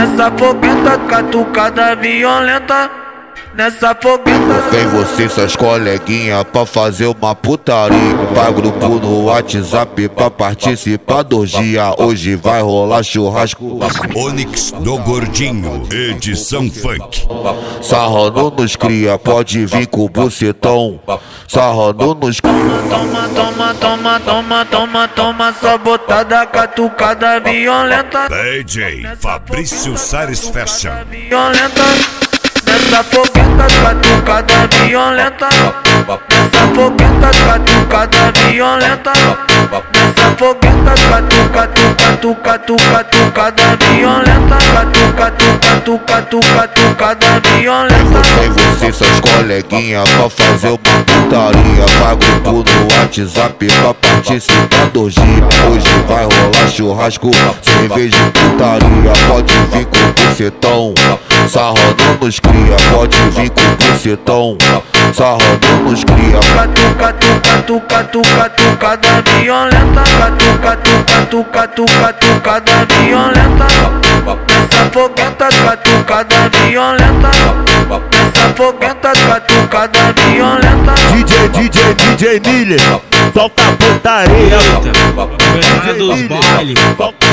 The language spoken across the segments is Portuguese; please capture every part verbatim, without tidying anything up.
Nessa fogueta, catucada violenta. Nessa fogueta vem você e suas coleguinhas pra fazer uma putaria. Vai grupo no WhatsApp pra participar do orgia. Hoje vai rolar churrasco. Onyx do Gordinho, edição funk. Sarrando nos cria, pode vir com o bucetão. Sarrando nos cria. Toma, toma, toma, toma, toma, toma, só botada, catucada violenta. D J Fabrício Sares Fashion. Violenta. Nessa fogueta, catucada violenta. Nessa fogueta, catucada violenta. Nessa fogueta, catucada, catucada, catucada violenta. Catucada, catucada, catucada violenta. Vem você e suas coleguinhas pra fazer uma putaria. Vai grupo no WhatsApp pra participar do orgia. Hoje vai rolar churrasco, cerveja e putaria. Pode vir com o bucetão. Sarrando nos cria, pode vir com o bucetão. Sarrando nos cria. Catucada, catucada, catucada violenta. Catucada, catucada, catucada violenta. Nessa fogueta, catucada violenta. Nessa fogueta, catucada violenta. D J, D J, D J Miller, solta a putaria. Eita, dos bailes, toca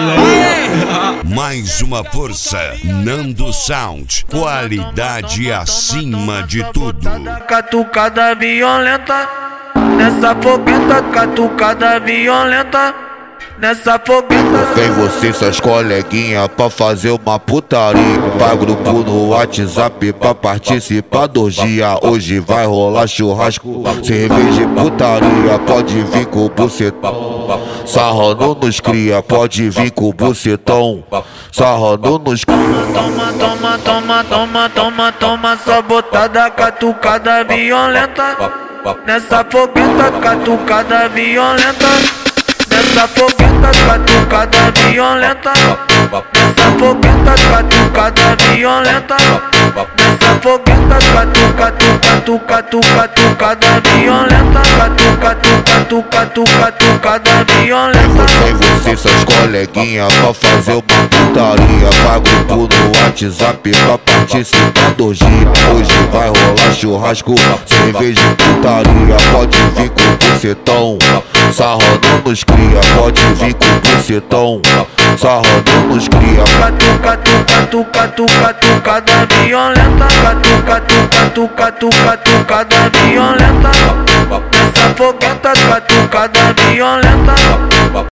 modelão. Mais uma força, Nando Sound, qualidade acima de tudo. Catucada violenta. Nessa fogueta, catucada violenta. Nessa fogueta vem você e suas coleguinhas pra fazer uma putaria. Vai grupo no WhatsApp pra participar do orgia. Hoje vai rolar churrasco, cerveja e putaria. Pode vir com o bucetão. Sarrando nos cria, pode vir com o bucetão. Sarrando nos cria. Toma, toma, toma, toma, toma, toma, só botada, catucada violenta. Nessa fogueta, catucada violenta. Nessa fogueta, catucada violenta. Nessa fogueta, catucada violenta. Nessa fogueta, catucada, catucada, catucada violenta. Catucada, catucada violenta. Vem você e suas coleguinhas pra fazer uma putaria. Vai grupo no WhatsApp pra participar do orgia. Hoje vai rolar churrasco, cerveja e putaria. Pode vir com o bucetão. Sarrando nos cria, pode vir com o bucetão. Sarrando nos cria. Catucada, catucada violenta. Catucada, catucada violenta. Nessa fogueta, catucada violenta.